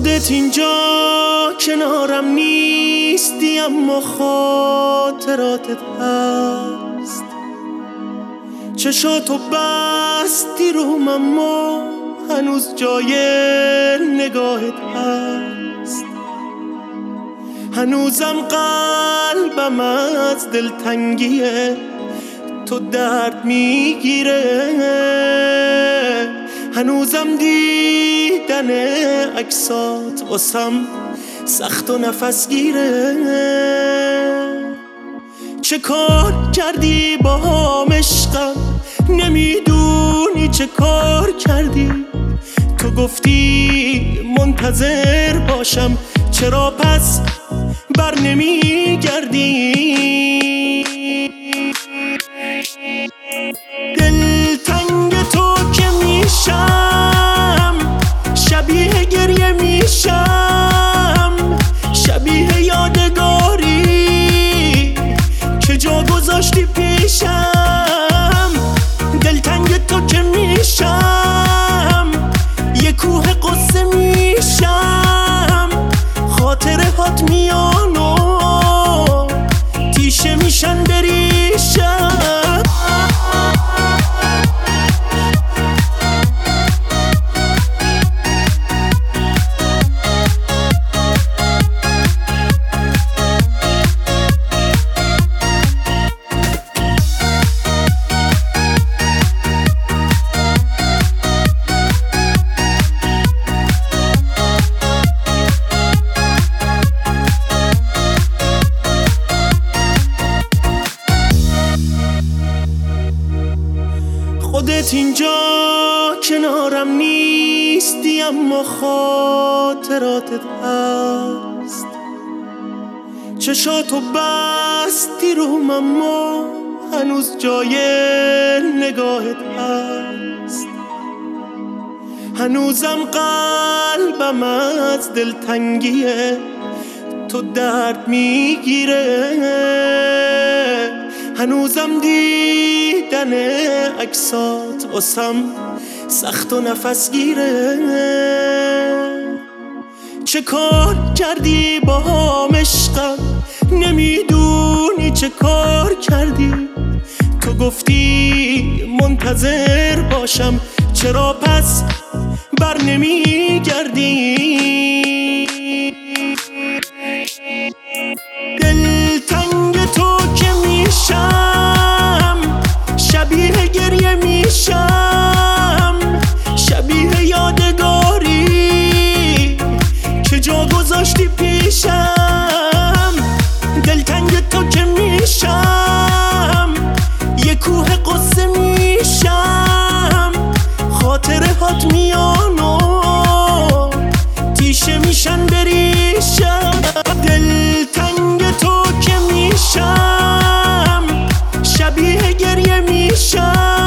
خودت اینجا کنارم نیستی، اما خاطراتت هست. چشاتو بستی روم اما هنوز جای نگاهت هست. هنوزم قلبم از دلتنگی تو درد میگیره. هنوزم دیدن عکسات واسم سخت و نفس گیره. چه کار کردی با هم عشقم، نمیدونی چه کار کردی. تو گفتی منتظر باشم، چرا پس بر نمیگردی؟ دلتنگ تو که میشم، شبیه گریه میشم، شبیه یادگاری که جا گذاشتی پیشم. دلتنگ تو که میشم، یه کوه قصه میشم، خاطره هات میان و تیشه میشن بریشم. خودت اینجا کنارم نیستی، اما خاطراتت هست. چشاتو بستی روم اما هنوز جای نگاهت هست. هنوزم قلبم از دلتنگی تو درد میگیره. هنوزم دیدن عکسات واسم سخت و نفس گیره. چه کار کردی با هم عشقم، نمیدونی چه کار کردی. تو گفتی منتظر باشم، چرا پس بر نمیگردی؟ دلتنگ تو که میشم، شبیه گریه میشم، شبیه یادگاری که جا گذاشتی پیشم. دلتنگ تو که میشم، یه کوه قصه میشم، خاطره هات میان و تیشه میشن بریشم. دلتنگ تو که میشم، شبیه گریه میشم،